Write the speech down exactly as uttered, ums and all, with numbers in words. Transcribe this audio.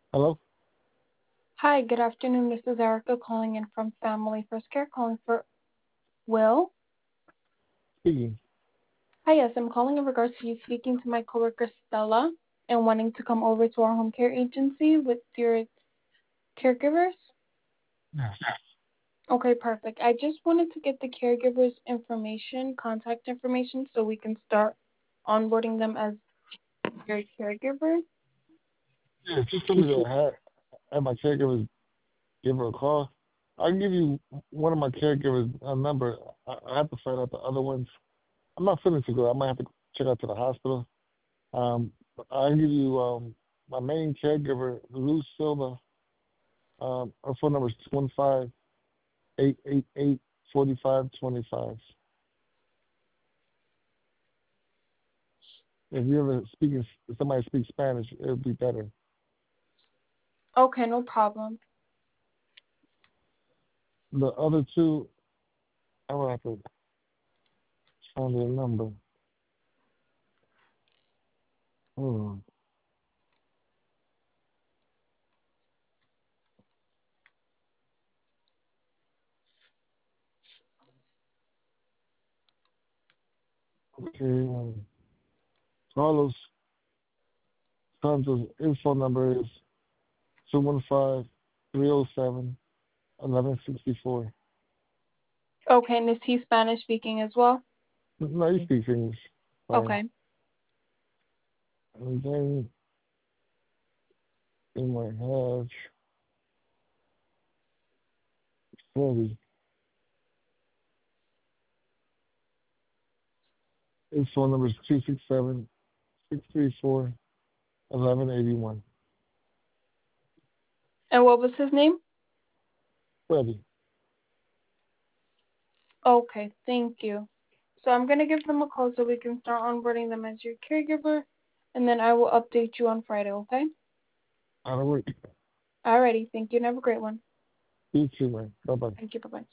Hello? Hi, good afternoon. This is Erica calling in from Family First Care, calling for Will. Speaking. Hi, yes, I'm calling in regards to you speaking to my coworker Stella and wanting to come over to our home care agency with your caregivers. Yes. Okay, perfect. I just wanted to get the caregivers' information, contact information, so we can start onboarding them as your caregiver. Yeah, just tell me to have, have my caregivers give her a call. I'll give you one of my caregivers a number. I, I have to find out the other ones. I'm not feeling too good. I might have to check out to the hospital. Um, but I'll give you um, my main caregiver, Luz Silva. Um, her phone number is two one five, eight eight eight, four five two five. If you ever speak, if somebody speaks Spanish, it would be better. Okay, no problem. The other two, I will have to find their number. Hmm. Okay. Um, Carlos Santos' info number is two one five, three zero seven, eleven sixty four. Okay, and is he Spanish speaking as well? No, he speaks English. Fine. Okay. And then we might have Freddie. His phone number is two six seven, six three four, eleven eighty one. And what was his name? Freddie. Okay, thank you. So I'm gonna give them a call so we can start onboarding them as your caregiver, and then I will update you on Friday, okay? Out of work. Alrighty, thank you and have a great one. You too, man. Bye bye. Thank you, bye bye.